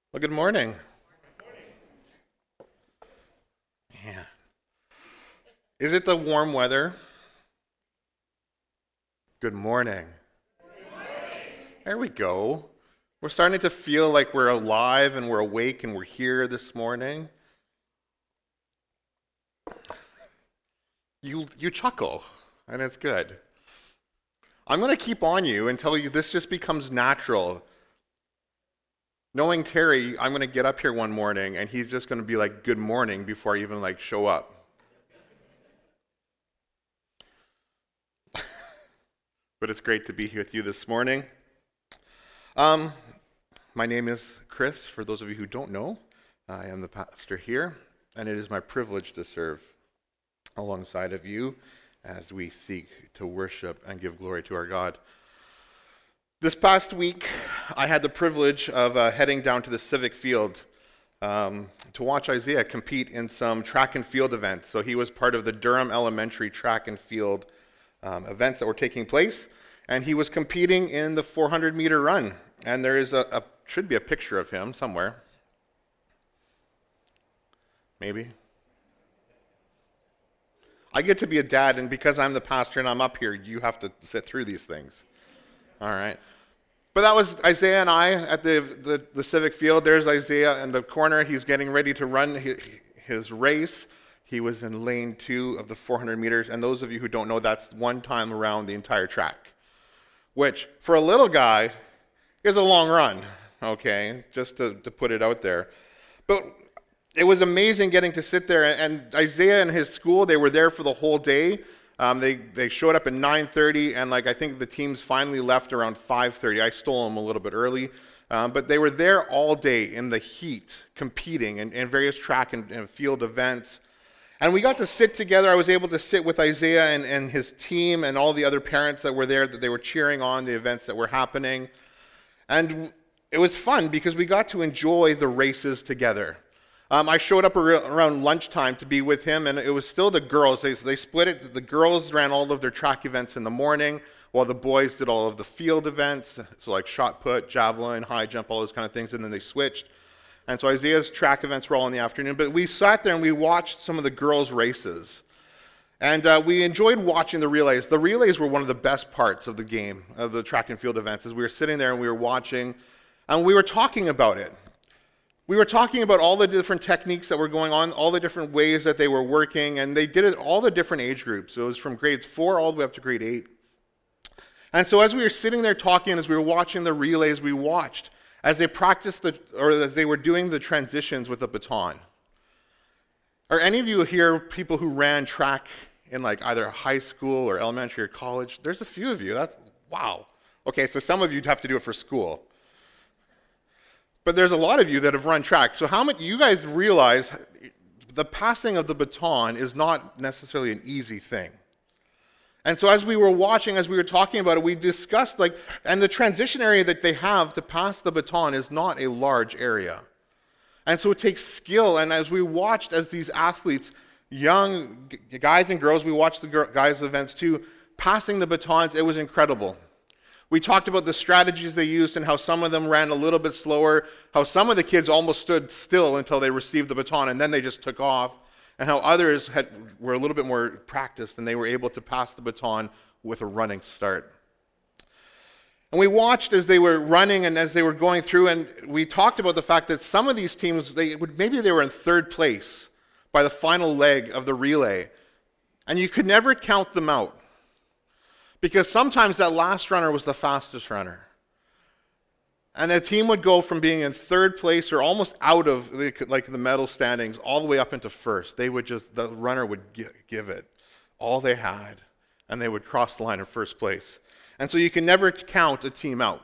Well, good morning. Yeah. Is it the warm weather? Good morning. There we go. We're starting to feel like we're alive and we're awake and we're here this morning. You chuckle, and it's good. I'm going to keep on you until this just becomes natural. Knowing Terry, I'm going to get up here one morning and he's just going to be like, good morning, before I even show up. But it's great to be here with you this morning. My name is Chris. For those of you who don't know, I am the pastor here, and it is my privilege to serve alongside of you as we seek to worship and give glory to our God. This past week, I had the privilege of heading down to the Civic Field to watch Isaiah compete in some track and field events. So he was part of the Durham Elementary track and field events that were taking place, and he was competing in the 400-meter run. And there is should be a picture of him somewhere. Maybe. I get to be a dad, and because I'm the pastor and I'm up here, you have to sit through these things. All right. But that was Isaiah and I at the Civic Field. There's Isaiah in the corner. He's getting ready to run his race. He was in lane 2 of the 400 meters. And those of you who don't know, that's one time around the entire track, which for a little guy is a long run, okay, just to put it out there. But it was amazing getting to sit there. And Isaiah and his school, they were there for the whole day. They showed up at 9:30, and I think the teams finally left around 5:30. I stole them a little bit early, but they were there all day in the heat, competing in various track and field events. And we got to sit together. I was able to sit with Isaiah and his team and all the other parents that were there, that they were cheering on the events that were happening. And it was fun because we got to enjoy the races together. I showed up around lunchtime to be with him, and it was still the girls. They split it. The girls ran all of their track events in the morning, while the boys did all of the field events, so like shot put, javelin, high jump, all those kind of things, and then they switched. And so Isaiah's track events were all in the afternoon, but we sat there and we watched some of the girls' races. And we enjoyed watching the relays. The relays were one of the best parts of the game, of the track and field events, as we were sitting there and we were watching, and we were talking about it. We were talking about all the different techniques that were going on, all the different ways that they were working, and they did it all the different age groups. So it was from grades 4 all the way up to grade 8. And so as we were sitting there talking, as we were watching the relays, we watched as they practiced as they were doing the transitions with the baton. Are any of you here people who ran track in either high school or elementary or college? There's a few of you. That's wow. Okay, so some of you'd have to do it for school. But there's a lot of you that have run track. So how many you guys realize the passing of the baton is not necessarily an easy thing? And so as we were watching, as we were talking about it, we discussed and the transition area that they have to pass the baton is not a large area. And so it takes skill. And as we watched as these athletes, young guys and girls, we watched the guys' events too, passing the batons, it was incredible. We talked about the strategies they used and how some of them ran a little bit slower, how some of the kids almost stood still until they received the baton and then they just took off, and how others were a little bit more practiced and they were able to pass the baton with a running start. And we watched as they were running and as they were going through, and we talked about the fact that some of these teams, maybe they were in third place by the final leg of the relay, and you could never count them out. Because sometimes that last runner was the fastest runner. And the team would go from being in third place or almost out of the medal standings all the way up into first. The runner would give it all they had, and they would cross the line in first place. And so you can never count a team out.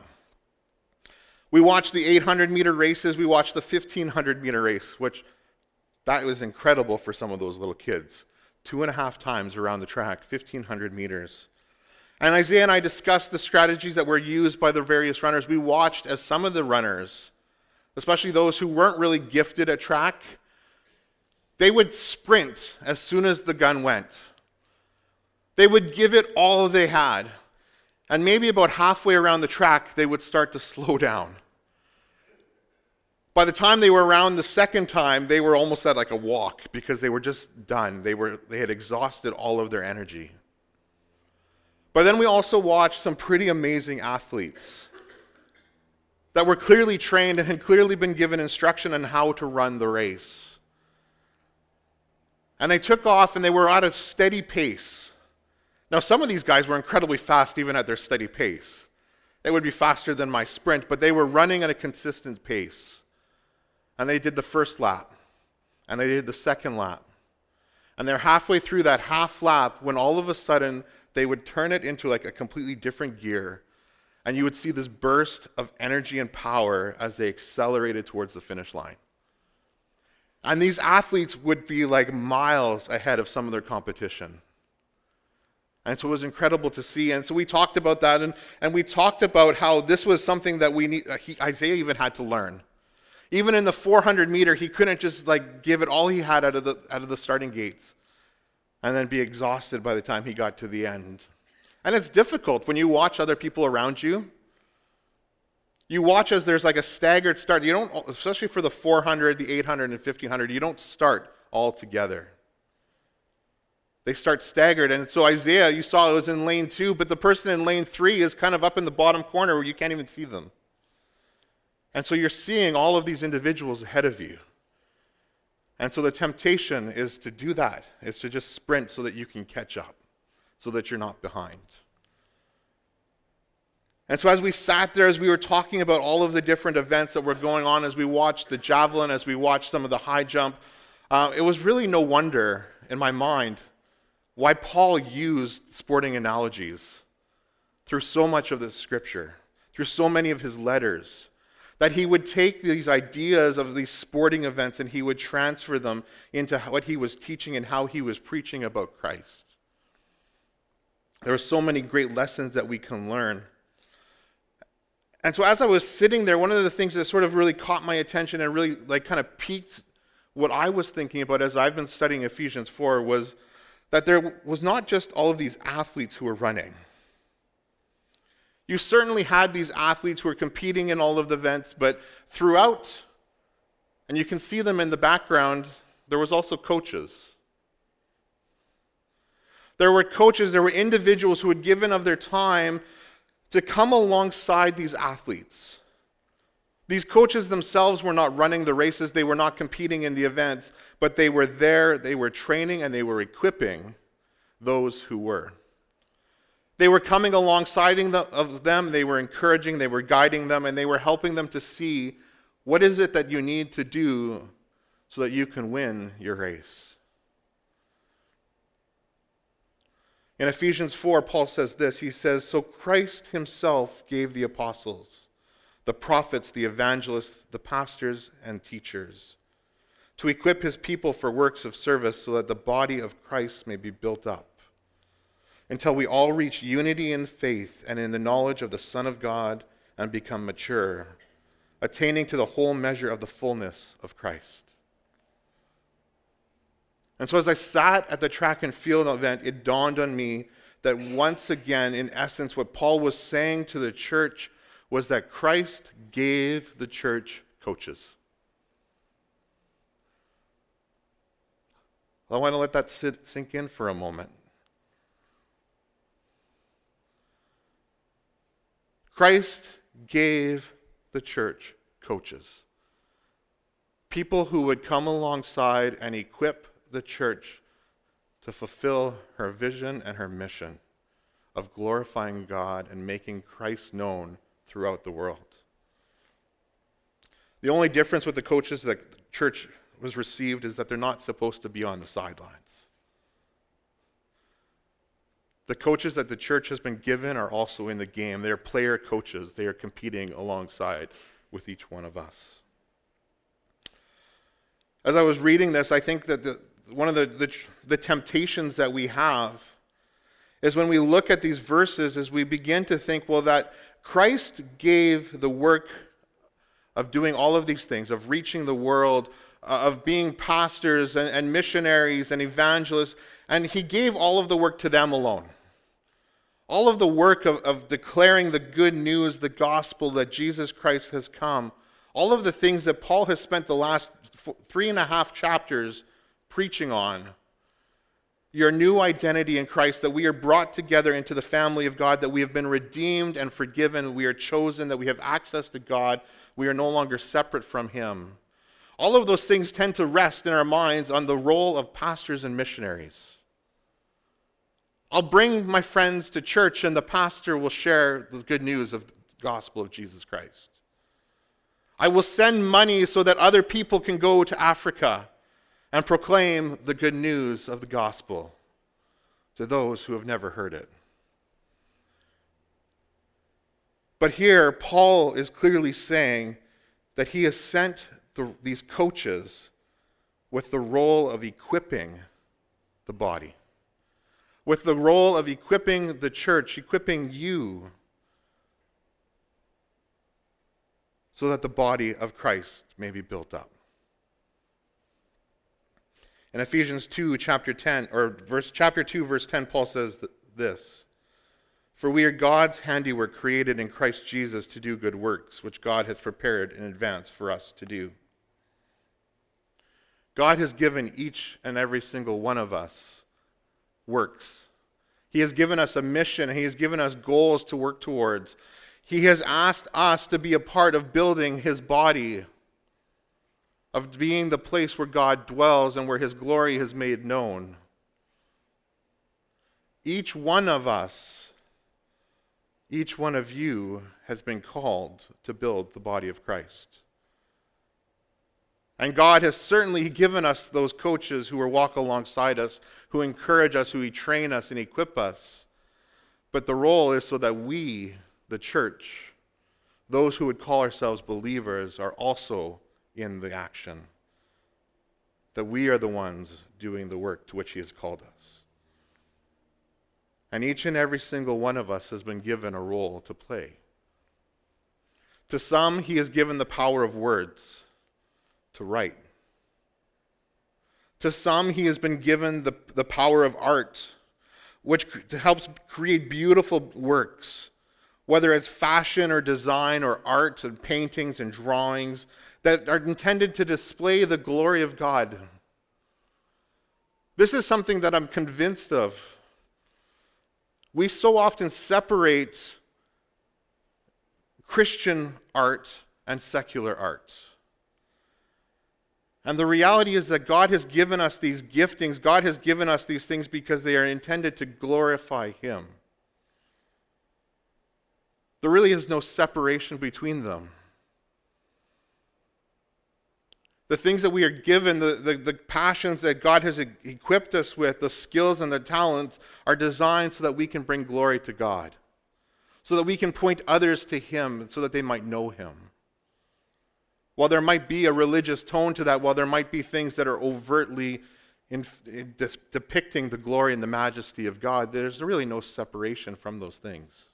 We watched the 800-meter races. We watched the 1,500-meter race, which that was incredible for some of those little kids. 2.5 times around the track, 1,500 meters. And Isaiah and I discussed the strategies that were used by the various runners. We watched as some of the runners, especially those who weren't really gifted at track, they would sprint as soon as the gun went. They would give it all they had. And maybe about halfway around the track, they would start to slow down. By the time they were around the second time, they were almost at like a walk because they were just done. They had exhausted all of their energy. But then we also watched some pretty amazing athletes that were clearly trained and had clearly been given instruction on how to run the race. And they took off and they were at a steady pace. Now, some of these guys were incredibly fast even at their steady pace. They would be faster than my sprint, but they were running at a consistent pace. And they did the first lap, and they did the second lap. And they're halfway through that half lap when all of a sudden they would turn it into like a completely different gear, and you would see this burst of energy and power as they accelerated towards the finish line. And these athletes would be like miles ahead of some of their competition. And so it was incredible to see. And so we talked about that, and we talked about how this was something that Isaiah even had to learn. Even in the 400 meter, he couldn't just like give it all he had out of the starting gates and then be exhausted by the time he got to the end. And it's difficult when you watch other people around you. You watch as there's like a staggered start. You don't, especially for the 400, the 800, and 1500, you don't start all together. They start staggered. And so Isaiah, you saw it was in lane 2, but the person in lane 3 is kind of up in the bottom corner where you can't even see them. And so you're seeing all of these individuals ahead of you. And so the temptation is to do that, is to just sprint so that you can catch up, so that you're not behind. And so as we sat there, as we were talking about all of the different events that were going on, as we watched the javelin, as we watched some of the high jump, it was really no wonder in my mind why Paul used sporting analogies through so much of the scripture, through so many of his letters, that he would take these ideas of these sporting events and he would transfer them into what he was teaching and how he was preaching about Christ. There are so many great lessons that we can learn. And so as I was sitting there, one of the things that sort of really caught my attention and really like kind of piqued what I was thinking about as I've been studying Ephesians 4 was that there was not just all of these athletes who were running. You certainly had these athletes who were competing in all of the events, but throughout, and you can see them in the background, there was also coaches. There were coaches, there were individuals who had given of their time to come alongside these athletes. These coaches themselves were not running the races, they were not competing in the events, but they were there, they were training, and they were equipping those who were. They were coming alongside of them, they were encouraging, they were guiding them, and they were helping them to see what is it that you need to do so that you can win your race. In Ephesians 4, Paul says this, he says, "So Christ himself gave the apostles, the prophets, the evangelists, the pastors, and teachers, to equip his people for works of service so that the body of Christ may be built up, until we all reach unity in faith and in the knowledge of the Son of God and become mature, attaining to the whole measure of the fullness of Christ." And so as I sat at the track and field event, it dawned on me that once again, in essence, what Paul was saying to the church was that Christ gave the church coaches. I want to let that sink in for a moment. Christ gave the church coaches. People who would come alongside and equip the church to fulfill her vision and her mission of glorifying God and making Christ known throughout the world. The only difference with the coaches that the church was received is that they're not supposed to be on the sidelines. The coaches that the church has been given are also in the game. They are player coaches. They are competing alongside with each one of us. As I was reading this, I think that one of the temptations that we have is when we look at these verses, is we begin to think, well, that Christ gave the work of doing all of these things, of reaching the world, of being pastors and missionaries and evangelists, and he gave all of the work to them alone. All of the work of declaring the good news, the gospel that Jesus Christ has come, All of the things that Paul has spent the last 3.5 chapters preaching on. Your new identity in Christ, that we are brought together into the family of God, that we have been redeemed and forgiven, we are chosen, that we have access to God, we are no longer separate from Him. All of those things tend to rest in our minds on the role of pastors and missionaries. I'll bring my friends to church and the pastor will share the good news of the gospel of Jesus Christ. I will send money so that other people can go to Africa and proclaim the good news of the gospel to those who have never heard it. But here, Paul is clearly saying that he has sent these coaches with the role of equipping the body, with the role of equipping the church, equipping you, so that the body of Christ may be built up. In Ephesians 2, chapter 2, verse 10, Paul says this, "For we are God's handiwork, created in Christ Jesus to do good works, which God has prepared in advance for us to do." God has given each and every single one of us works. He has given us a mission, and He has given us goals to work towards. He has asked us to be a part of building His body, of being the place where God dwells and where His glory is made known. Each one of us, each one of you has been called to build the body of Christ. And God has certainly given us those coaches who will walk alongside us, who encourage us, who train us and equip us. But the role is so that we, the church, those who would call ourselves believers, are also in the action. That we are the ones doing the work to which He has called us. And each and every single one of us has been given a role to play. To some, He has given the power of words to write. To some, He has been given the power of art, which helps create beautiful works, whether it's fashion or design or art and paintings and drawings that are intended to display the glory of God. This is something that I'm convinced of. We so often separate Christian art and secular art. And the reality is that God has given us these giftings, God has given us these things because they are intended to glorify Him. There really is no separation between them. The things that we are given, the passions that God has equipped us with, the skills and the talents are designed so that we can bring glory to God, so that we can point others to Him, so that they might know Him. While there might be a religious tone to that, while there might be things that are overtly depicting the glory and the majesty of God, there's really no separation from those things.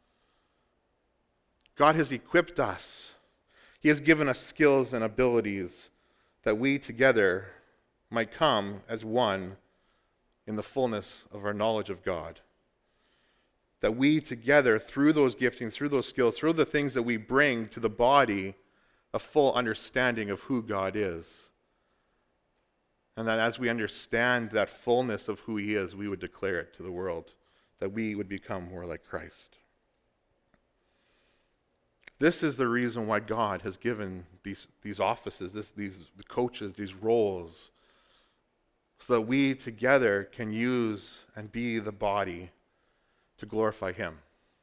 God has equipped us. He has given us skills and abilities that we together might come as one in the fullness of our knowledge of God. That we together, through those giftings, through those skills, through the things that we bring to the body, a full understanding of who God is. And that as we understand that fullness of who He is, we would declare it to the world, that we would become more like Christ. This is the reason why God has given these offices, these coaches, these roles, so that we together can use and be the body to glorify Him.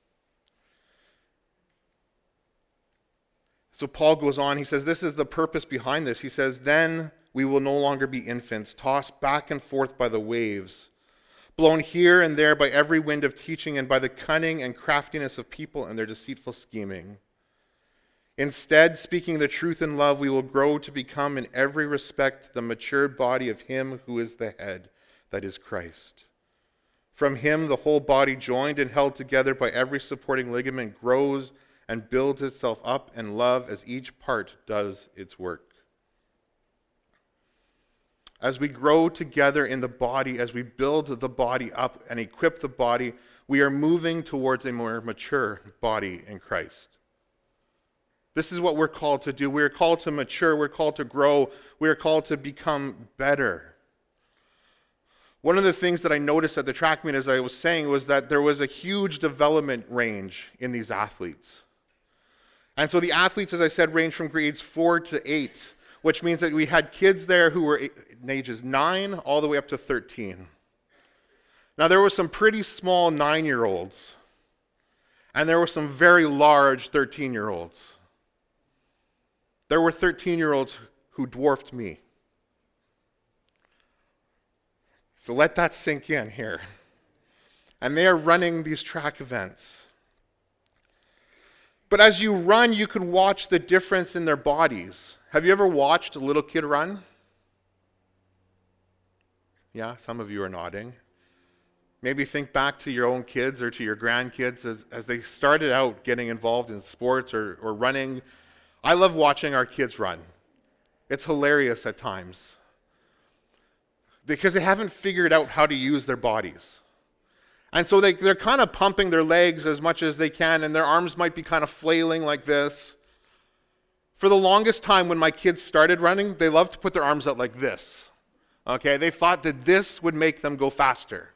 So Paul goes on, he says, this is the purpose behind this. He says, then we will no longer be infants, tossed back and forth by the waves, blown here and there by every wind of teaching and by the cunning and craftiness of people and their deceitful scheming. Instead, speaking the truth in love, we will grow to become in every respect the matured body of Him who is the head, that is Christ. From Him, the whole body, joined and held together by every supporting ligament, grows and builds itself up in love as each part does its work. As we grow together in the body, as we build the body up and equip the body, we are moving towards a more mature body in Christ. This is what we're called to do. We're called to mature. We're called to grow. We're called to become better. One of the things that I noticed at the track meet, as I was saying, was that there was a huge development range in these athletes. And so the athletes, as I said, range from grades 4 to 8, which means that we had kids there who were in ages 9 all the way up to 13. Now, there were some pretty small 9-year-olds, and there were some very large 13-year-olds. There were 13-year-olds who dwarfed me. So let that sink in here. And they are running these track events. But as you run, you can watch the difference in their bodies. Have you ever watched a little kid run? Yeah, some of you are nodding. Maybe think back to your own kids or to your grandkids as they started out getting involved in sports or running. I love watching our kids run. It's hilarious at times because they haven't figured out how to use their bodies. And so they're kind of pumping their legs as much as they can, and their arms might be kind of flailing like this. For the longest time when my kids started running, they loved to put their arms out like this. Okay, they thought that this would make them go faster.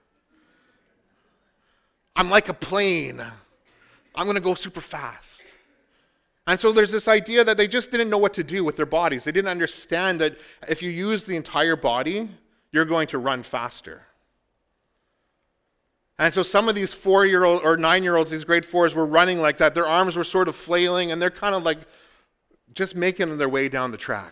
I'm like a plane. I'm going to go super fast. And so there's this idea that they just didn't know what to do with their bodies. They didn't understand that if you use the entire body, you're going to run faster. And so some of these 4-year-old or 9-year-olds, these grade 4s, were running like that. Their arms were sort of flailing, and they're kind of like just making their way down the track.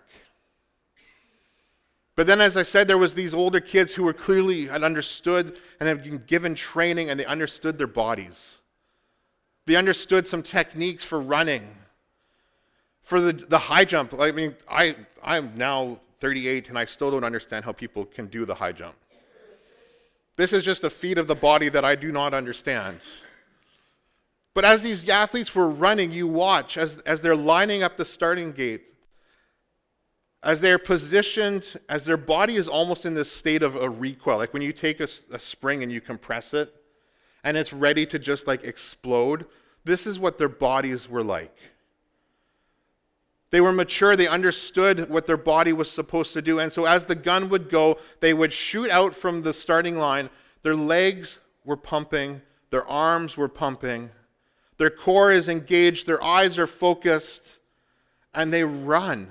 But then, as I said, there was these older kids who were clearly had understood and had been given training, and they understood their bodies. They understood some techniques for running. For the high jump, I mean, I'm now 38, and I still don't understand how people can do the high jump. This is just a feat of the body that I do not understand. But as these athletes were running, you watch as they're lining up the starting gate, as they're positioned, as their body is almost in this state of a recoil, like when you take a spring and you compress it, and it's ready to just like explode. This is what their bodies were like. They were mature, they understood what their body was supposed to do, and so as the gun would go, they would shoot out from the starting line. Their legs were pumping, their arms were pumping, their core is engaged, their eyes are focused, and they run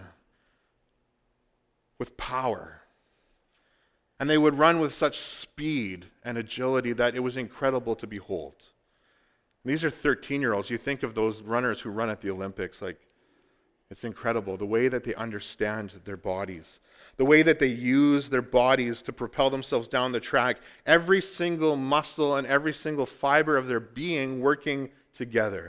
with power. And they would run with such speed and agility that it was incredible to behold. These are 13-year-olds. You think of those runners who run at the Olympics, like, it's incredible, the way that they understand their bodies, the way that they use their bodies to propel themselves down the track, every single muscle and every single fiber of their being working together.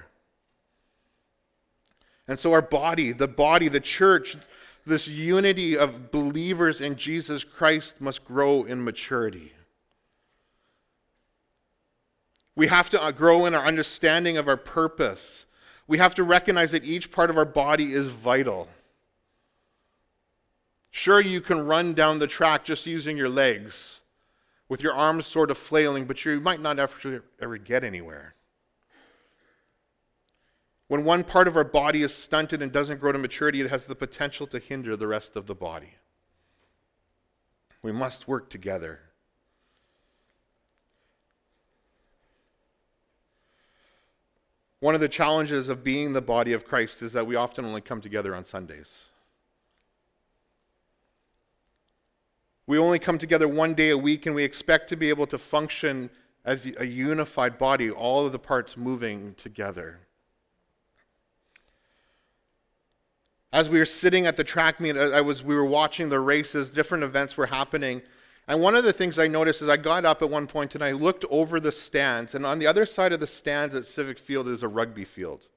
And so our body, the church, this unity of believers in Jesus Christ must grow in maturity. We have to grow in our understanding of our purpose. We have to recognize that each part of our body is vital. Sure, you can run down the track just using your legs, with your arms sort of flailing, but you might not ever get anywhere. When one part of our body is stunted and doesn't grow to maturity, it has the potential to hinder the rest of the body. We must work together. One of the challenges of being the body of Christ is that we often only come together on Sundays. We only come together one day a week, and we expect to be able to function as a unified body, all of the parts moving together. As we were sitting at the track meet, we were watching the races, different events were happening. And one of the things I noticed is I got up at one point and I looked over the stands, and on the other side of the stands at Civic Field is a rugby field.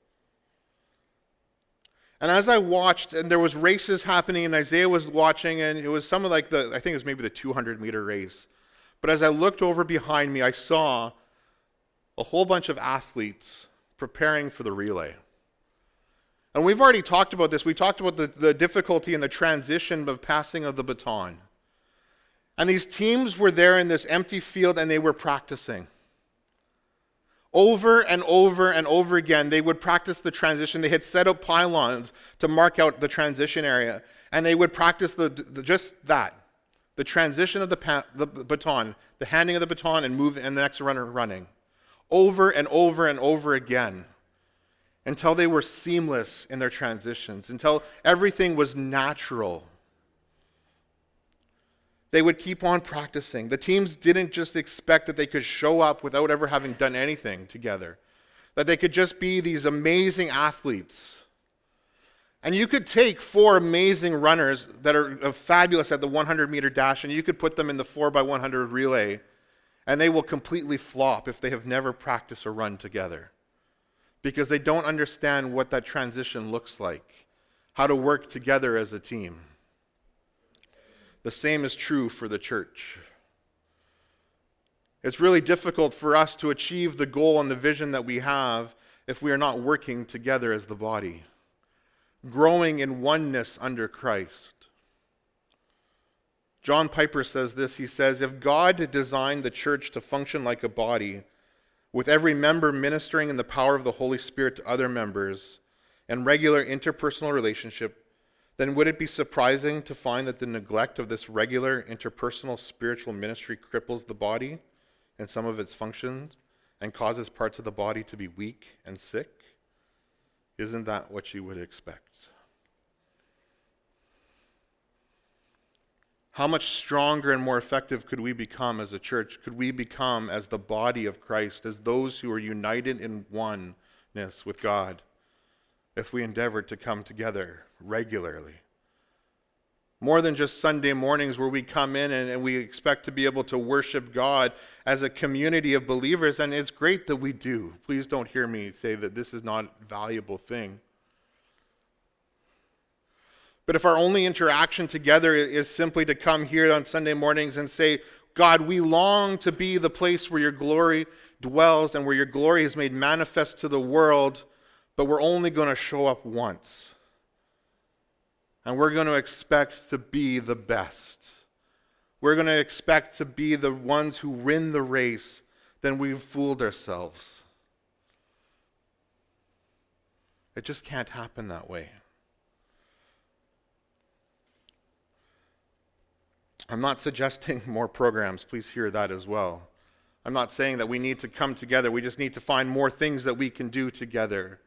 And as I watched, and there was races happening, and Isaiah was watching, and it was some of I think it was maybe the 200-meter race. But as I looked over behind me, I saw a whole bunch of athletes preparing for the relay. And we've already talked about this. We talked about the difficulty in the transition of passing of the baton. And these teams were there in this empty field, and they were practicing. Over and over and over again, they would practice the transition. They had set up pylons to mark out the transition area, and they would practice just that, the transition of the baton, the handing of the baton, and the next runner running, over and over and over again, until they were seamless in their transitions, until everything was natural. They would keep on practicing. The teams didn't just expect that they could show up without ever having done anything together, that they could just be these amazing athletes. And you could take 4 amazing runners that are fabulous at the 100-meter dash, and you could put them in the 4x100 relay, and they will completely flop if they have never practiced a run together, because they don't understand what that transition looks like, how to work together as a team. The same is true for the church. It's really difficult for us to achieve the goal and the vision that we have if we are not working together as the body, growing in oneness under Christ. John Piper says this. He says, "If God designed the church to function like a body, with every member ministering in the power of the Holy Spirit to other members, and regular interpersonal relationship, then would it be surprising to find that the neglect of this regular interpersonal spiritual ministry cripples the body and some of its functions and causes parts of the body to be weak and sick? Isn't that what you would expect?" How much stronger and more effective could we become as a church? Could we become as the body of Christ, as those who are united in oneness with God, if we endeavored to come together regularly? More than just Sunday mornings where we come in and we expect to be able to worship God as a community of believers, and it's great that we do. Please don't hear me say that this is not a valuable thing. But if our only interaction together is simply to come here on Sunday mornings and say, "God, we long to be the place where your glory dwells and where your glory is made manifest to the world," but we're only going to show up once. And we're going to expect to be the best. We're going to expect to be the ones who win the race, then we've fooled ourselves. It just can't happen that way. I'm not suggesting more programs. Please hear that as well. I'm not saying that we need to come together. We just need to find more things that we can do together.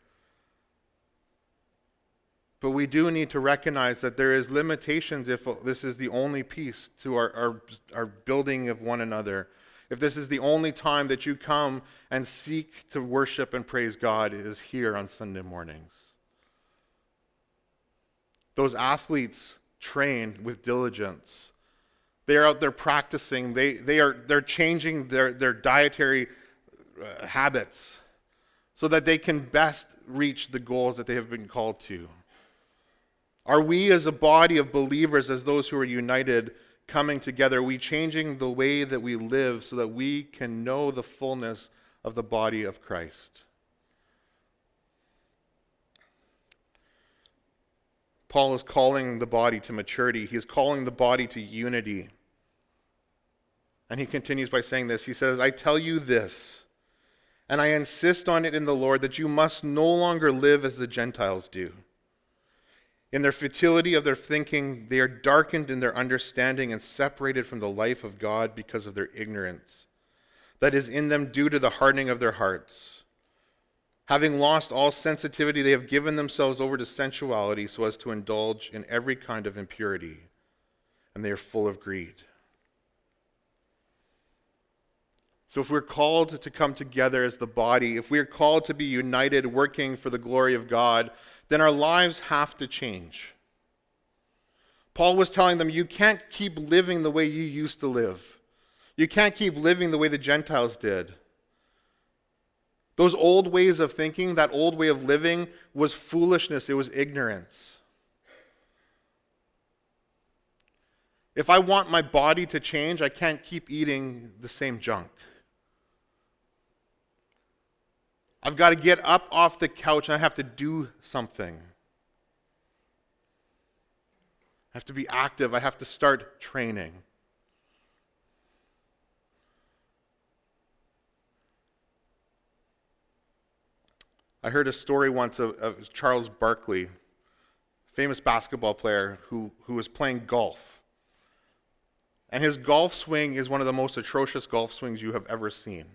But we do need to recognize that there is limitations if this is the only piece to our building of one another. If this is the only time that you come and seek to worship and praise God, it is here on Sunday mornings. Those athletes trained with diligence. They are out there practicing. They're changing their dietary habits so that they can best reach the goals that they have been called to. Are we as a body of believers, as those who are united, coming together, are we changing the way that we live so that we can know the fullness of the body of Christ? Paul is calling the body to maturity. He is calling the body to unity. And he continues by saying this. He says, "I tell you this, and I insist on it in the Lord, that you must no longer live as the Gentiles do. In their futility of their thinking, they are darkened in their understanding and separated from the life of God because of their ignorance that is in them due to the hardening of their hearts. Having lost all sensitivity, they have given themselves over to sensuality so as to indulge in every kind of impurity, and they are full of greed." So if we're called to come together as the body, if we're called to be united working for the glory of God, then our lives have to change. Paul was telling them, you can't keep living the way you used to live. You can't keep living the way the Gentiles did. Those old ways of thinking, that old way of living, was foolishness. It was ignorance. If I want my body to change, I can't keep eating the same junk. I've got to get up off the couch and I have to do something. I have to be active. I have to start training. I heard a story once of Charles Barkley, famous basketball player who was playing golf. And his golf swing is one of the most atrocious golf swings you have ever seen.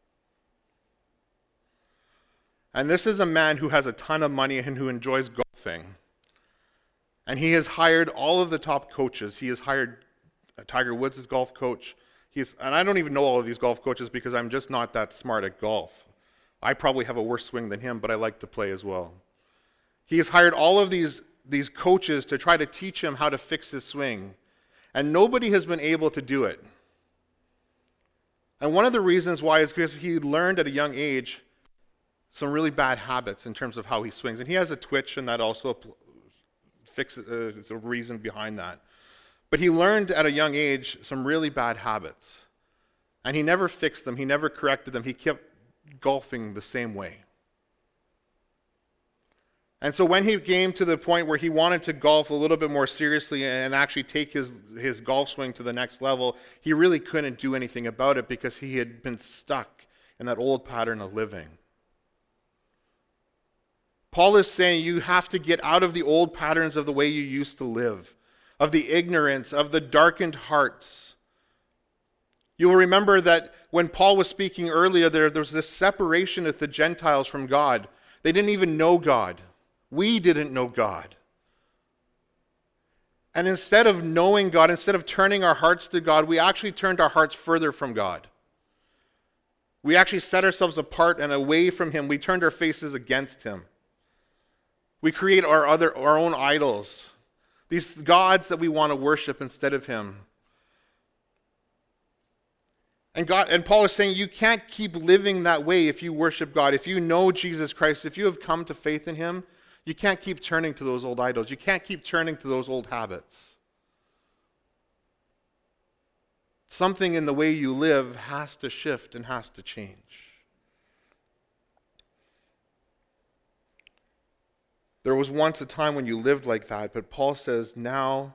And this is a man who has a ton of money and who enjoys golfing. And he has hired all of the top coaches. He has hired Tiger Woods as golf coach. And I don't even know all of these golf coaches because I'm just not that smart at golf. I probably have a worse swing than him, but I like to play as well. He has hired all of these coaches to try to teach him how to fix his swing. And nobody has been able to do it. And one of the reasons why is because he learned at a young age some really bad habits in terms of how he swings. And he has a twitch, and that also is a reason behind that. But he learned at a young age some really bad habits. And he never fixed them. He never corrected them. He kept golfing the same way. And so when he came to the point where he wanted to golf a little bit more seriously and actually take his golf swing to the next level, he really couldn't do anything about it because he had been stuck in that old pattern of living. Paul is saying you have to get out of the old patterns of the way you used to live, of the ignorance, of the darkened hearts. You will remember that when Paul was speaking earlier, there was this separation of the Gentiles from God. They didn't even know God. We didn't know God. And instead of knowing God, instead of turning our hearts to God, we actually turned our hearts further from God. We actually set ourselves apart and away from Him. We turned our faces against Him. We create our own idols, these gods that we want to worship instead of Him. And Paul is saying you can't keep living that way if you worship God. If you know Jesus Christ, if you have come to faith in Him, you can't keep turning to those old idols. You can't keep turning to those old habits. Something in the way you live has to shift and has to change. There was once a time when you lived like that, but Paul says now,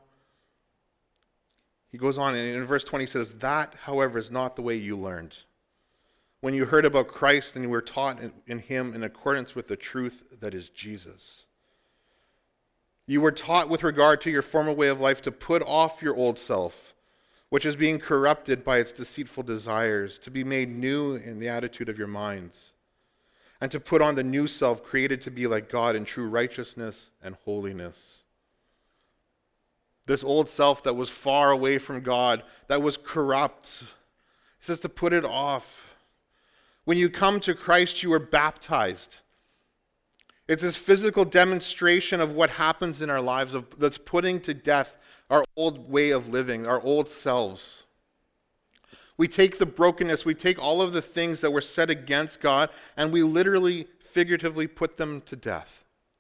he goes on, and in verse 20 he says, that, however, is not the way you learned. When you heard about Christ and you were taught in Him in accordance with the truth that is Jesus. You were taught with regard to your former way of life to put off your old self, which is being corrupted by its deceitful desires, to be made new in the attitude of your minds, and to put on the new self created to be like God in true righteousness and holiness. This old self that was far away from God, that was corrupt. He says to put it off. When you come to Christ, you are baptized. It's this physical demonstration of what happens in our lives that's putting to death our old way of living, our old selves. We take the brokenness, we take all of the things that were set against God, and we literally, figuratively put them to death.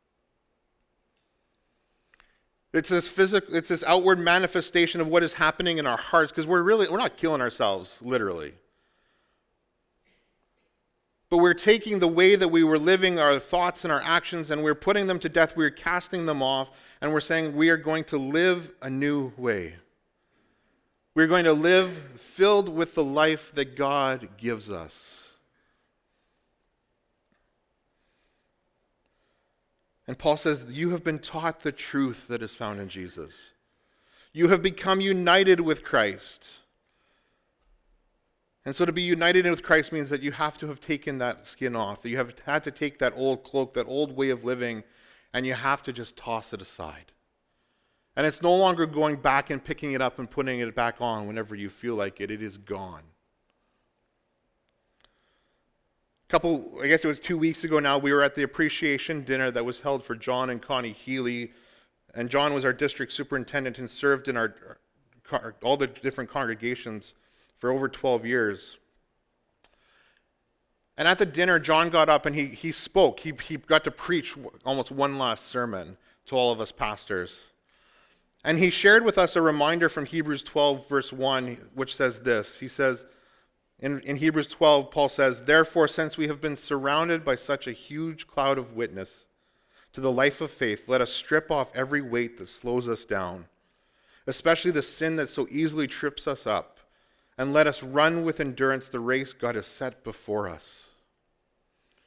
It's this outward manifestation of what is happening in our hearts, because we're not killing ourselves, literally. But we're taking the way that we were living, our thoughts and our actions, and we're putting them to death. We're casting them off, and we're saying we are going to live a new way. We're going to live filled with the life that God gives us. And Paul says, you have been taught the truth that is found in Jesus. You have become united with Christ. And so to be united with Christ means that you have to have taken that skin off. That you have had to take that old cloak, that old way of living, and you have to just toss it aside. And it's no longer going back and picking it up and putting it back on whenever you feel like it. It is gone. I guess it was 2 weeks ago now, we were at the appreciation dinner that was held for John and Connie Healy. And John was our district superintendent and served in all the different congregations for over 12 years. And at the dinner, John got up and he spoke. He got to preach almost one last sermon to all of us pastors. And he shared with us a reminder from Hebrews 12, verse 1, which says this. He says, in Hebrews 12, Paul says, therefore, since we have been surrounded by such a huge cloud of witness to the life of faith, let us strip off every weight that slows us down, especially the sin that so easily trips us up, and let us run with endurance the race God has set before us.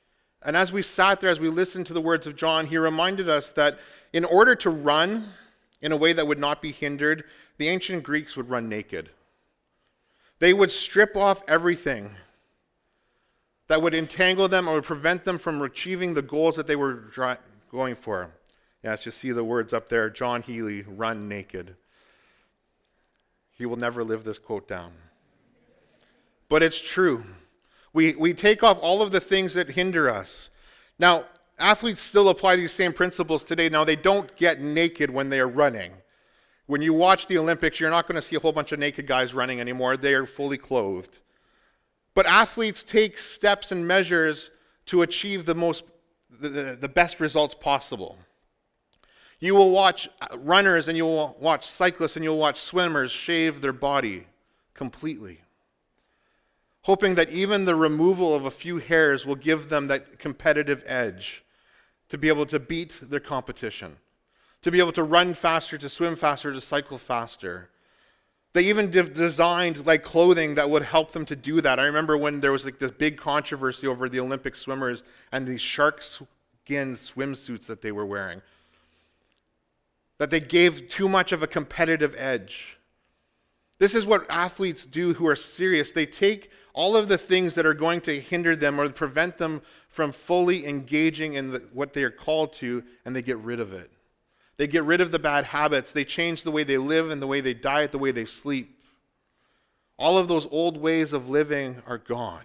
And as we sat there, as we listened to the words of John, he reminded us that in order to run in a way that would not be hindered, the ancient Greeks would run naked. They would strip off everything that would entangle them or would prevent them from achieving the goals that they were going for. Yeah, let's just see the words up there. John Healy, run naked. He will never live this quote down. But it's true. We take off all of the things that hinder us. Now, athletes still apply these same principles today. Now, they don't get naked when they are running. When you watch the Olympics, you're not going to see a whole bunch of naked guys running anymore. They are fully clothed. But athletes take steps and measures to achieve the best results possible. You will watch runners and you will watch cyclists and you'll watch swimmers shave their body completely, hoping that even the removal of a few hairs will give them that competitive edge to be able to beat their competition, to be able to run faster, to swim faster, to cycle faster. They even designed clothing that would help them to do that. I remember when there was this big controversy over the Olympic swimmers and these shark skin swimsuits that they were wearing, that they gave too much of a competitive edge. This is what athletes do who are serious. They take all of the things that are going to hinder them or prevent them from fully engaging in what they are called to, and they get rid of it. They get rid of the bad habits. They change the way they live and the way they diet, the way they sleep. All of those old ways of living are gone.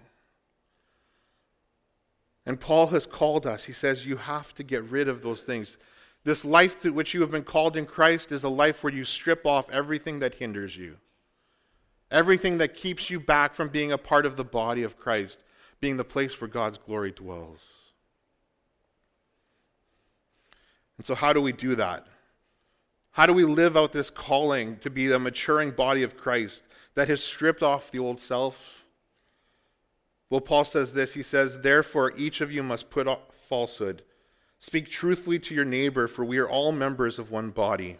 And Paul has called us. He says you have to get rid of those things. This life to which you have been called in Christ is a life where you strip off everything that hinders you. Everything that keeps you back from being a part of the body of Christ, being the place where God's glory dwells. And so how do we do that? How do we live out this calling to be a maturing body of Christ that has stripped off the old self? Well, Paul says this. He says, therefore, each of you must put off falsehood. Speak truthfully to your neighbor, for we are all members of one body.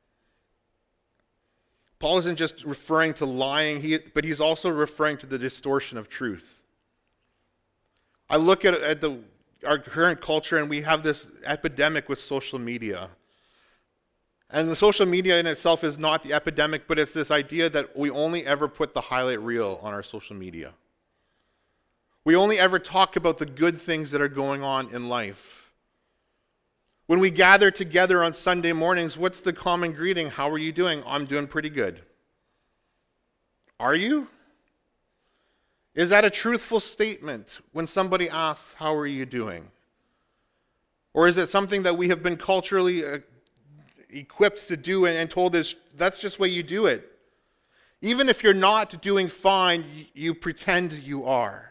Paul isn't just referring to lying, but he's also referring to the distortion of truth. I look at our current culture, and we have this epidemic with social media. And the social media in itself is not the epidemic, but it's this idea that we only ever put the highlight reel on our social media. We only ever talk about the good things that are going on in life. When we gather together on Sunday mornings, what's the common greeting? How are you doing? I'm doing pretty good. Are you? Is that a truthful statement when somebody asks, how are you doing? Or is it something that we have been culturally equipped to do and told that's just the way you do it? Even if you're not doing fine, you pretend you are.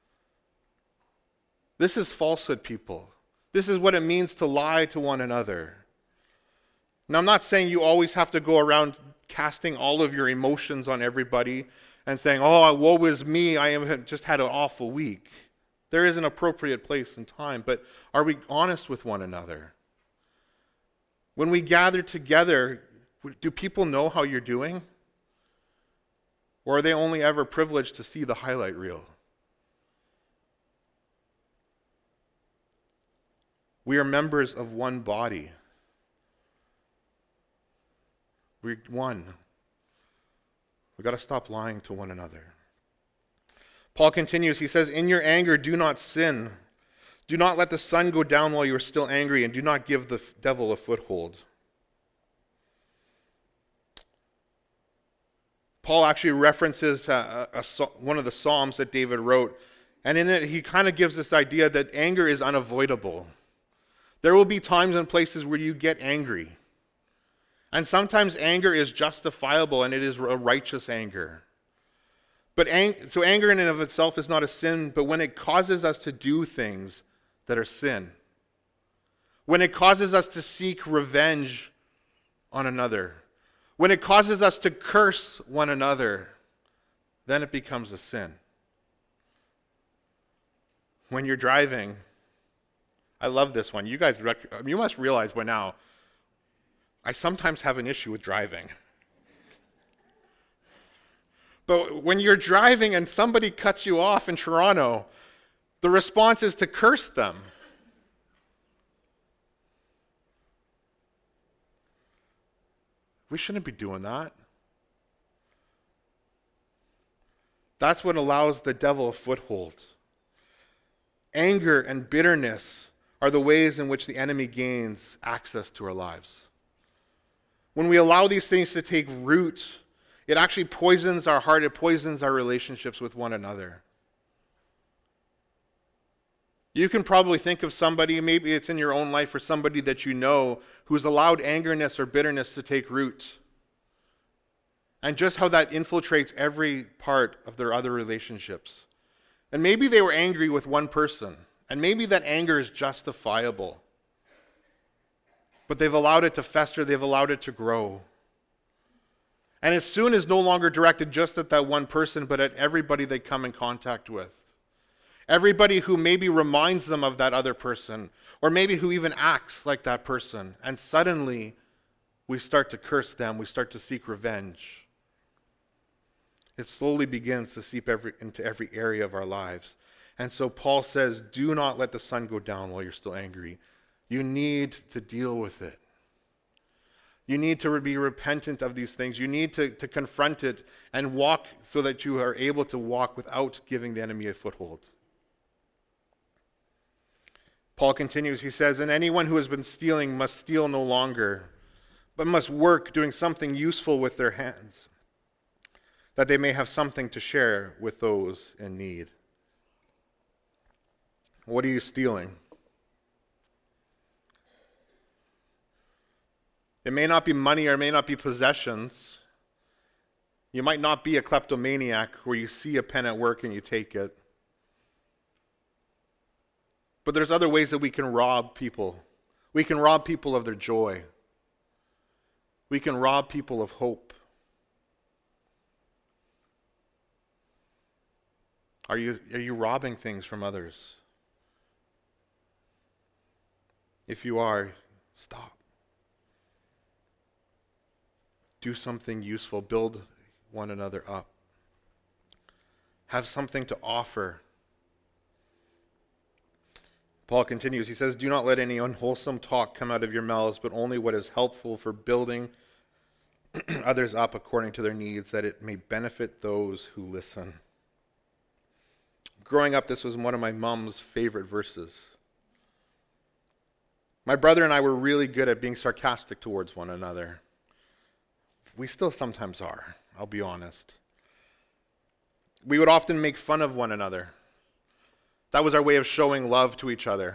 This is falsehood, people. This is what it means to lie to one another. Now, I'm not saying you always have to go around casting all of your emotions on everybody and saying, oh, woe is me, I have just had an awful week. There is an appropriate place and time, but are we honest with one another? When we gather together, do people know how you're doing? Or are they only ever privileged to see the highlight reel? We are members of one body. We're one. We've got to stop lying to one another. Paul continues, he says, in your anger, do not sin. Do not let the sun go down while you are still angry, and do not give the devil a foothold. Paul actually references one of the Psalms that David wrote, and in it he kind of gives this idea that anger is unavoidable. There will be times and places where you get angry. And sometimes anger is justifiable and it is a righteous anger. So anger in and of itself is not a sin, but when it causes us to do things that are sin, when it causes us to seek revenge on another, when it causes us to curse one another, then it becomes a sin. When you're driving, I love this one. You guys, you must realize by now, I sometimes have an issue with driving. But when you're driving and somebody cuts you off in Toronto, the response is to curse them. We shouldn't be doing that. That's what allows the devil a foothold. Anger and bitterness are the ways in which the enemy gains access to our lives. When we allow these things to take root, it actually poisons our heart, it poisons our relationships with one another. You can probably think of somebody, maybe it's in your own life or somebody that you know, who's allowed angerness or bitterness to take root. And just how that infiltrates every part of their other relationships. And maybe they were angry with one person, and maybe that anger is justifiable. But they've allowed it to fester, they've allowed it to grow. And as soon as no longer directed just at that one person, but at everybody they come in contact with. Everybody who maybe reminds them of that other person, or maybe who even acts like that person. And suddenly, we start to curse them, we start to seek revenge. It slowly begins to seep into every area of our lives. And so Paul says, do not let the sun go down while you're still angry. You need to deal with it. You need to be repentant of these things. You need to confront it and walk so that you are able to walk without giving the enemy a foothold. Paul continues, he says, and anyone who has been stealing must steal no longer, but must work doing something useful with their hands, that they may have something to share with those in need. What are you stealing? It may not be money or it may not be possessions. You might not be a kleptomaniac where you see a pen at work and you take it. But there's other ways that we can rob people. We can rob people of their joy. We can rob people of hope. Are you robbing things from others? If you are, stop. Do something useful. Build one another up. Have something to offer. Paul continues, he says, do not let any unwholesome talk come out of your mouths, but only what is helpful for building others up according to their needs, that it may benefit those who listen. Growing up, this was one of my mom's favorite verses. My brother and I were really good at being sarcastic towards one another. We still sometimes are, I'll be honest. We would often make fun of one another. That was our way of showing love to each other.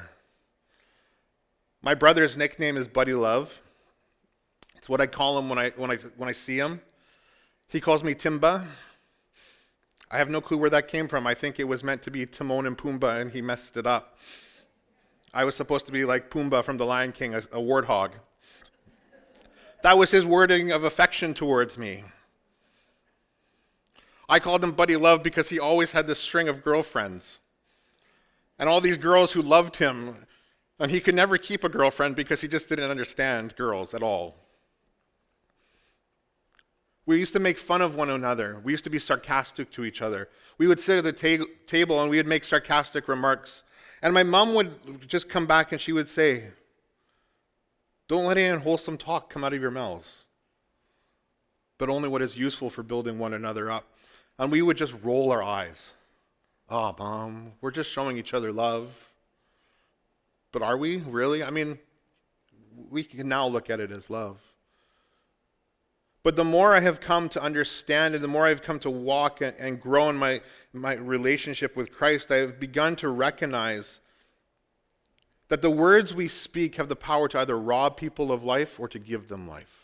My brother's nickname is Buddy Love. It's what I call him when I see him. He calls me Timba. I have no clue where that came from. I think it was meant to be Timon and Pumbaa, and he messed it up. I was supposed to be like Pumbaa from The Lion King, a warthog. That was his wording of affection towards me. I called him Buddy Love because he always had this string of girlfriends. And all these girls who loved him, and he could never keep a girlfriend because he just didn't understand girls at all. We used to make fun of one another. We used to be sarcastic to each other. We would sit at the table and we would make sarcastic remarks. And my mom would just come back and she would say, don't let any unwholesome talk come out of your mouths, but only what is useful for building one another up. And we would just roll our eyes. Oh, Mom, we're just showing each other love. But are we really? I mean, we can now look at it as love. But the more I have come to understand and the more I've come to walk and grow in my relationship with Christ, I have begun to recognize that the words we speak have the power to either rob people of life or to give them life.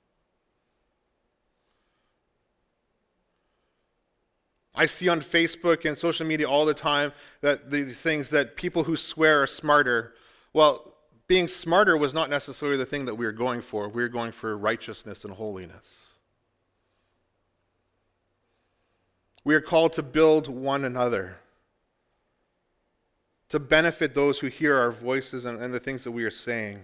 I see on Facebook and social media all the time that these things that people who swear are smarter. Well, being smarter was not necessarily the thing that we were going for. We were going for righteousness and holiness. We are called to build one another, to benefit those who hear our voices and the things that we are saying.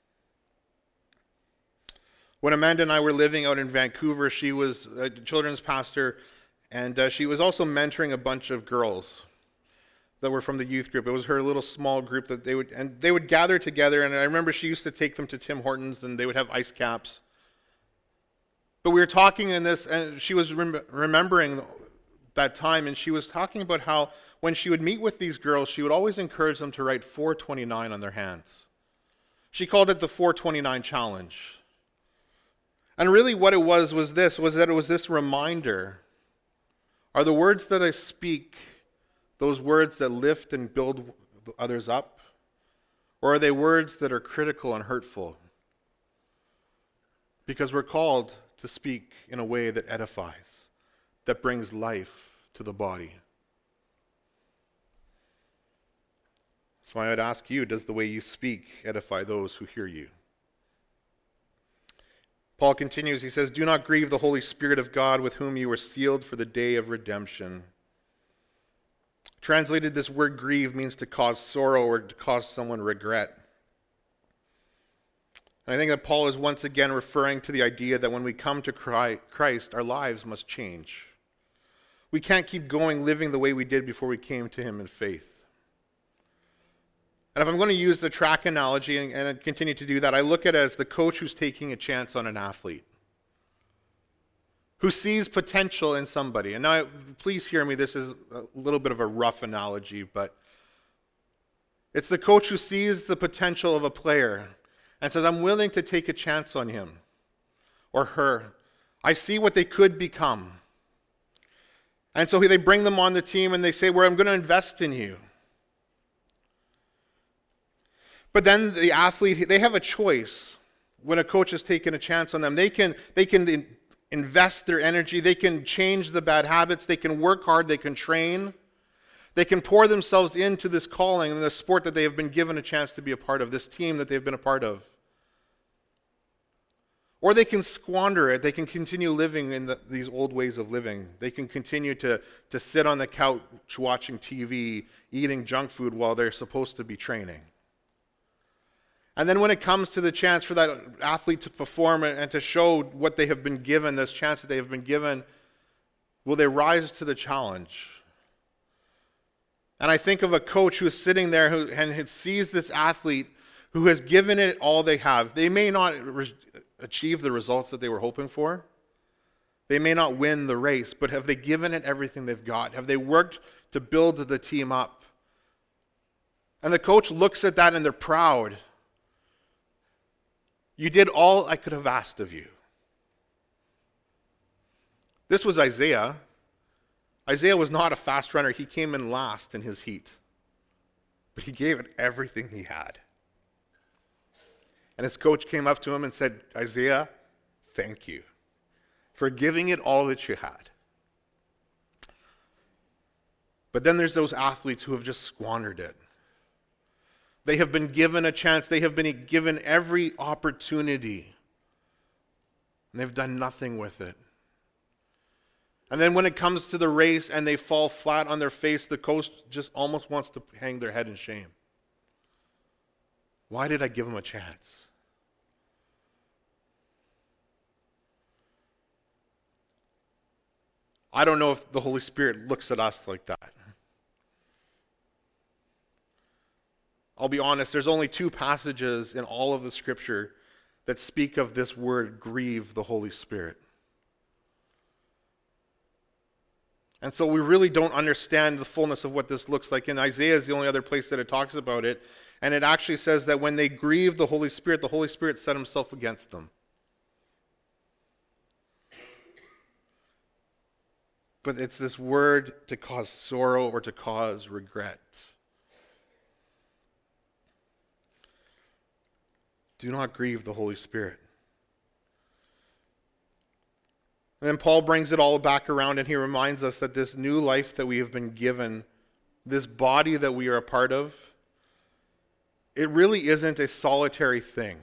When Amanda and I were living out in Vancouver, she was a children's pastor, and she was also mentoring a bunch of girls. that were from the youth group. It was her little small group that they would gather together. And I remember she used to take them to Tim Hortons, and they would have ice caps. But we were talking in this, and she was remembering that time, and she was talking about how when she would meet with these girls, she would always encourage them to write 429 on their hands. She called it the 429 challenge. And really what it was that it was this reminder. Are the words that I speak those words that lift and build others up? Or are they words that are critical and hurtful? Because we're called to speak in a way that edifies, that brings life to the body. So I would ask you, does the way you speak edify those who hear you? Paul continues, he says, do not grieve the Holy Spirit of God with whom you were sealed for the day of redemption. Translated, this word grieve means to cause sorrow or to cause someone regret. And I think that Paul is once again referring to the idea that when we come to Christ, our lives must change. We can't keep going living the way we did before we came to him in faith. And if I'm going to use the track analogy and I continue to do that, I look at it as the coach who's taking a chance on an athlete, who sees potential in somebody. And now, please hear me, this is a little bit of a rough analogy, but it's the coach who sees the potential of a player and says, I'm willing to take a chance on him or her. I see what they could become. And so they bring them on the team and they say, well, I'm going to invest in you. But then the athlete, they have a choice when a coach has taken a chance on them. They can invest their energy. They can change the bad habits. They can work hard. They can train. They can pour themselves into this calling and the sport that they have been given a chance to be a part of, this team that they've been a part of. Or they can squander it. They can continue living in these old ways of living. They can continue to sit on the couch watching TV, eating junk food while they're supposed to be training. And then when it comes to the chance for that athlete to perform and to show what they have been given, this chance that they have been given, will they rise to the challenge? And I think of a coach who is sitting there and sees this athlete who has given it all they have. They may not achieve the results that they were hoping for. They may not win the race, but have they given it everything they've got? Have they worked to build the team up? And the coach looks at that and they're proud. You did all I could have asked of you. This was Isaiah. Isaiah was not a fast runner. He came in last in his heat. But he gave it everything he had. And his coach came up to him and said, Isaiah, thank you for giving it all that you had. But then there's those athletes who have just squandered it. They have been given a chance. They have been given every opportunity. And they've done nothing with it. And then when it comes to the race and they fall flat on their face, the coach just almost wants to hang their head in shame. Why did I give them a chance? I don't know if the Holy Spirit looks at us like that. I'll be honest, there's only 2 passages in all of the Scripture that speak of this word, grieve the Holy Spirit. And so we really don't understand the fullness of what this looks like. And Isaiah is the only other place that it talks about it. And it actually says that when they grieved the Holy Spirit set himself against them. But it's this word to cause sorrow or to cause regret. Do not grieve the Holy Spirit. And then Paul brings it all back around and he reminds us that this new life that we have been given, this body that we are a part of, it really isn't a solitary thing.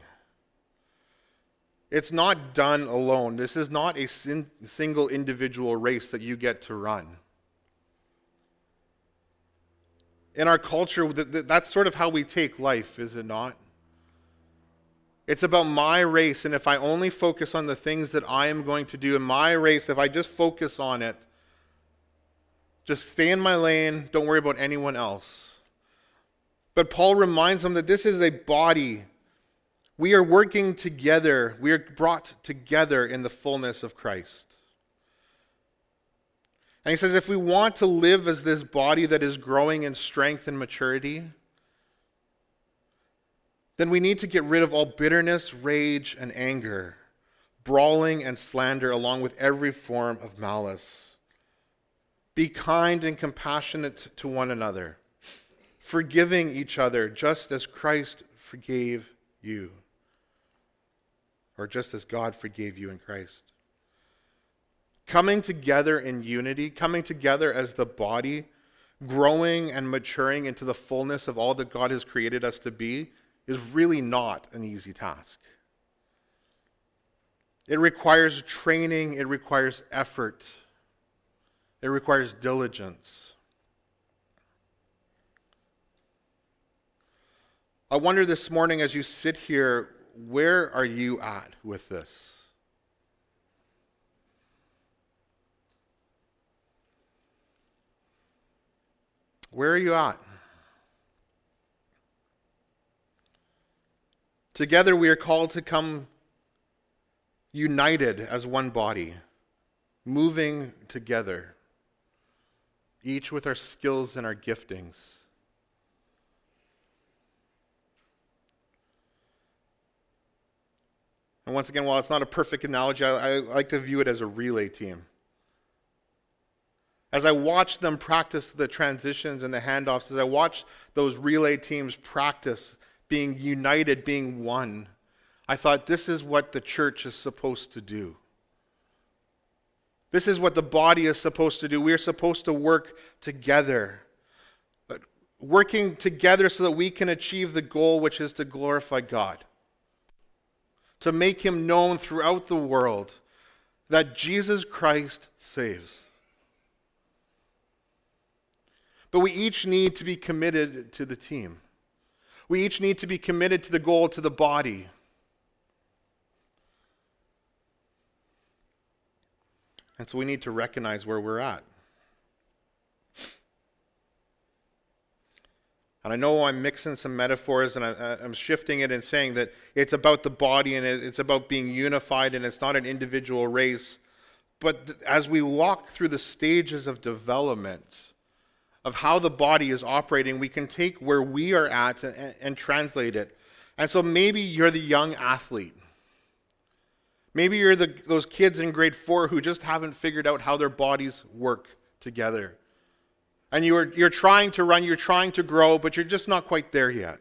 It's not done alone. This is not a single individual race that you get to run. In our culture, that's sort of how we take life, is it not? It's about my race, and if I only focus on the things that I am going to do in my race, if I just focus on it, Just stay in my lane. Don't worry about anyone else. But Paul reminds them that this is a body. We are working together. We are brought together in the fullness of Christ. And he says if we want to live as this body that is growing in strength and maturity, then we need to get rid of all bitterness, rage, and anger, brawling and slander, along with every form of malice. Be kind and compassionate to one another, forgiving each other just as Christ forgave you, or just as God forgave you in Christ. Coming together in unity, coming together as the body, growing and maturing into the fullness of all that God has created us to be, is really not an easy task. It requires training, it requires effort, it requires diligence. I wonder this morning as you sit here, where are you at with this? Where are you at? Together we are called to come united as one body, moving together, each with our skills and our giftings. And once again, while it's not a perfect analogy, I like to view it as a relay team. As I watch them practice the transitions and the handoffs, as I watch those relay teams practice being united, being one, I thought this is what the church is supposed to do. This is what the body is supposed to do. We are supposed to work together. But working together so that we can achieve the goal, which is to glorify God. To make him known throughout the world that Jesus Christ saves. But we each need to be committed to the team. We each need to be committed to the goal, to the body. And so we need to recognize where we're at. And I know I'm mixing some metaphors and I'm shifting it and saying that it's about the body and it's about being unified and it's not an individual race. But as we walk through the stages of development, of how the body is operating, we can take where we are at and translate it. And so maybe you're the young athlete. Maybe you're those kids in grade 4 who just haven't figured out how their bodies work together. And you're trying to run, you're trying to grow, but you're just not quite there yet.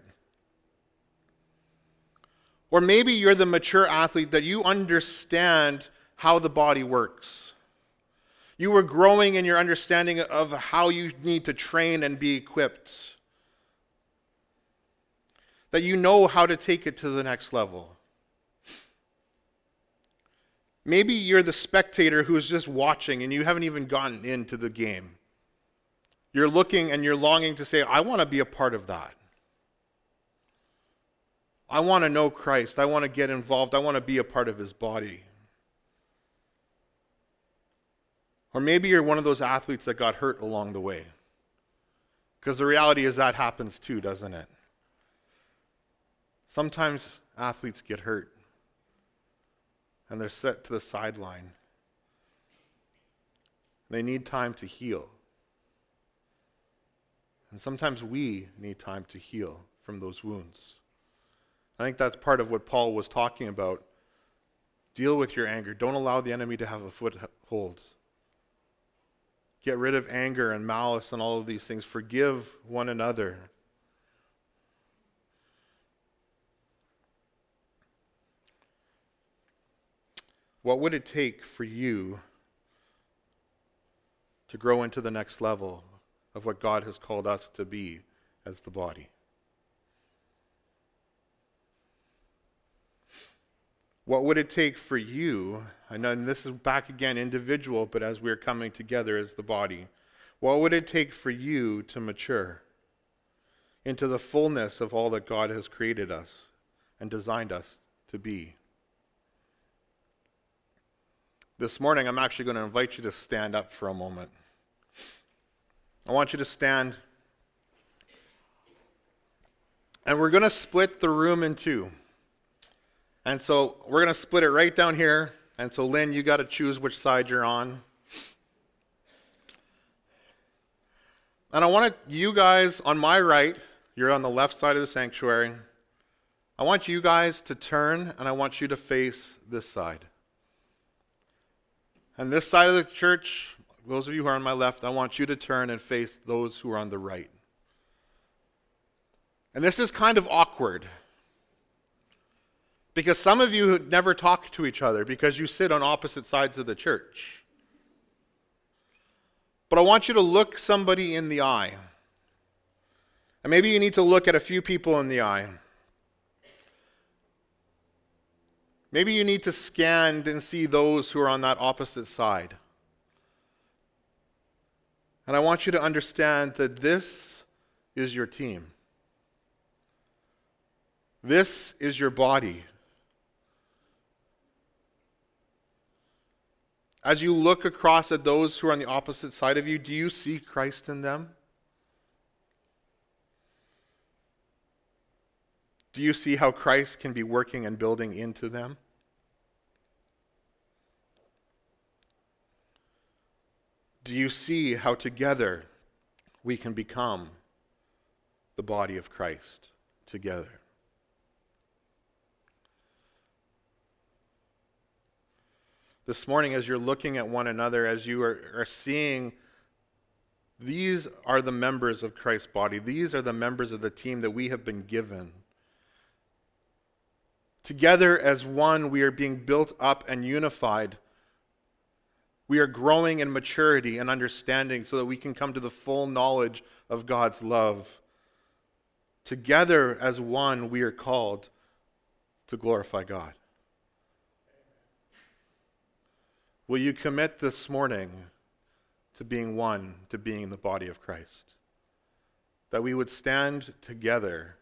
Or maybe you're the mature athlete that you understand how the body works. You were growing in your understanding of how you need to train and be equipped. That you know how to take it to the next level. Maybe you're the spectator who is just watching and you haven't even gotten into the game. You're looking and you're longing to say, I want to be a part of that. I want to know Christ. I want to get involved. I want to be a part of his body. Or maybe you're one of those athletes that got hurt along the way. Because the reality is that happens too, doesn't it? Sometimes athletes get hurt and they're set to the sideline. They need time to heal. And sometimes we need time to heal from those wounds. I think that's part of what Paul was talking about. Deal with your anger. Don't allow the enemy to have a foothold. Get rid of anger and malice and all of these things. Forgive one another. What would it take for you to grow into the next level of what God has called us to be as the body? What would it take for you, and this is back again individual, but as we're coming together as the body, what would it take for you to mature into the fullness of all that God has created us and designed us to be? This morning, I'm actually going to invite you to stand up for a moment. I want you to stand. And we're going to split the room in two. And so we're going to split it right down here. And so, Lynn, you got to choose which side you're on. And I want you guys on my right, you're on the left side of the sanctuary. I want you guys to turn, and I want you to face this side. And this side of the church, those of you who are on my left, I want you to turn and face those who are on the right. And this is kind of awkward, because some of you never talk to each other because you sit on opposite sides of the church. But I want you to look somebody in the eye. And maybe you need to look at a few people in the eye. Maybe you need to scan and see those who are on that opposite side. And I want you to understand that this is your team. This is your body. As you look across at those who are on the opposite side of you, do you see Christ in them? Do you see how Christ can be working and building into them? Do you see how together we can become the body of Christ together? This morning, as you're looking at one another, as you are seeing, these are the members of Christ's body. These are the members of the team that we have been given. Together as one, we are being built up and unified. We are growing in maturity and understanding so that we can come to the full knowledge of God's love. Together as one, we are called to glorify God. Will you commit this morning to being one, to being the body of Christ? That we would stand together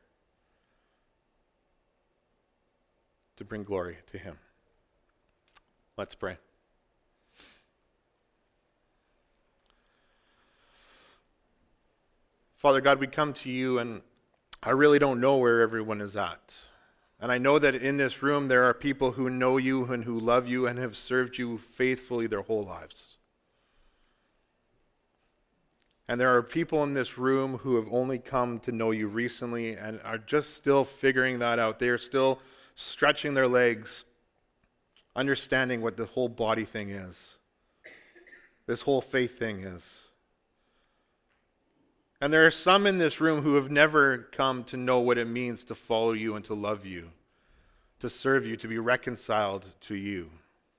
to bring glory to Him. Let's pray. Father God, we come to you, and I really don't know where everyone is at. And I know that in this room there are people who know you and who love you and have served you faithfully their whole lives. And there are people in this room who have only come to know you recently and are just still figuring that out. They are still stretching their legs, understanding what the whole body thing is, this whole faith thing is. And there are some in this room who have never come to know what it means to follow you and to love you, to serve you, to be reconciled to you.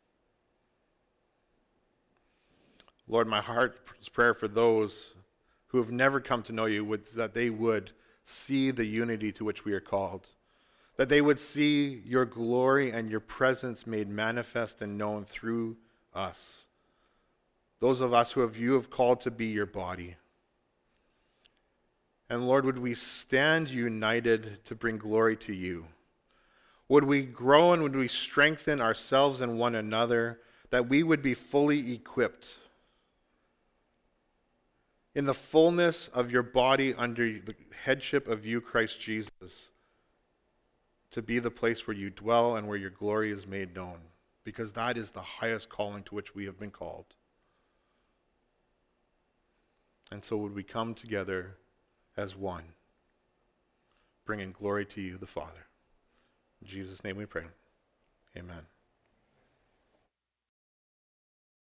Lord, my heart's prayer for those who have never come to know you would that they would see the unity to which we are called, that they would see your glory and your presence made manifest and known through us, those of us who you have called to be your body. And Lord, would we stand united to bring glory to you? Would we grow and would we strengthen ourselves and one another, that we would be fully equipped in the fullness of your body under the headship of you, Christ Jesus, to be the place where you dwell and where your glory is made known, because that is the highest calling to which we have been called. And so would we come together as one, bringing glory to you, the Father. In Jesus' name we pray. Amen.